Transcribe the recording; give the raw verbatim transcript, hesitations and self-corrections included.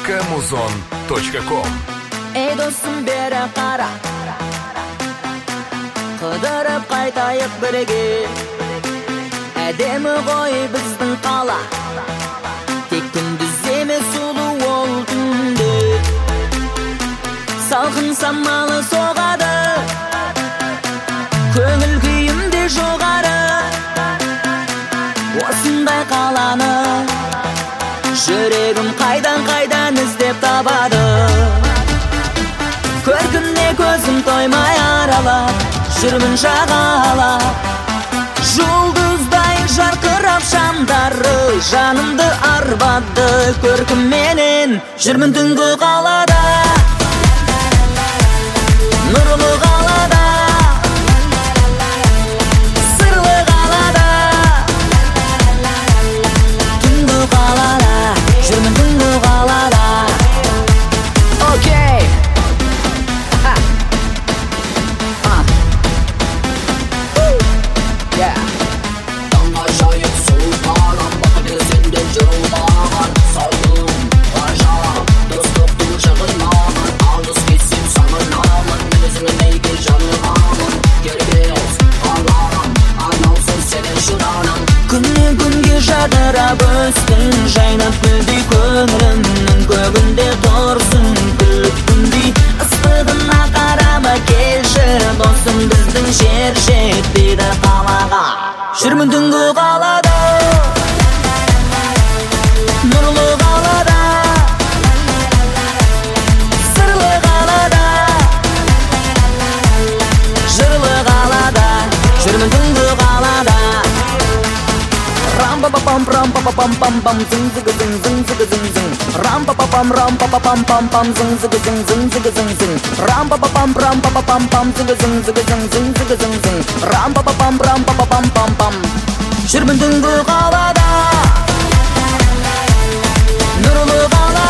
кэмузон точка ком. Эй, досым, бері қара, қыдырып қайтайық бірге. Әдемі ғой біздің қала, тек күндіз емес сұлу ол түнде. Салқын самалы соғады, көңіл күйім де жоғары. Осындай қаланы жүрегім қайдан-қайдан іздеп табады. Көркіне көзім тоймай аралап, жүрмін жағалап. Жұлдыздай жарқырап шамдары жанымды арбады. Көркімменен жүрмін түнгі қалада, нұрлы қалада, сырлы қалада, түнгі қалада, жүрмін түнгі қалада. Окей. Таңға жайып сұлтарам, бақыты сенден жырылмаған. Салдым ғажап, достықтың жағынан, алыс кетсем сағынамын. Мінезіңе неге жанығамын, кербез қалам, арнаусыз сенен шыранам. Күннен күнге жадырап өстің, жайнап гүлдей көңілімнің көгінде тұрсын күліп күндей. Ыстығына қарама келші, досым, біздің жер жетпейді қалаға. Жүрмін түнгі қалада, нұрлы қалада, сырлы қалада, жырлы қалада, жүрмін түнгі қалада. Рам-па-па-пам, рам-па-па-пам-пам-пам, зың-зығы-зың, зың-зығы-зың-зың. Рам-па-па-пам, рам-па-па-пам-пам-пам, зың-зығы-зың, зың-зығы-зың-зың. Рам-па-па-пам, рам-па-па-пам-пам, зың-зығы-зың, зың-зығы-зың-зың. Рам-па-па-пам, рам-па-па-пам-пам-пам. Жүрмін түнгі қалада, нұрлы қалада.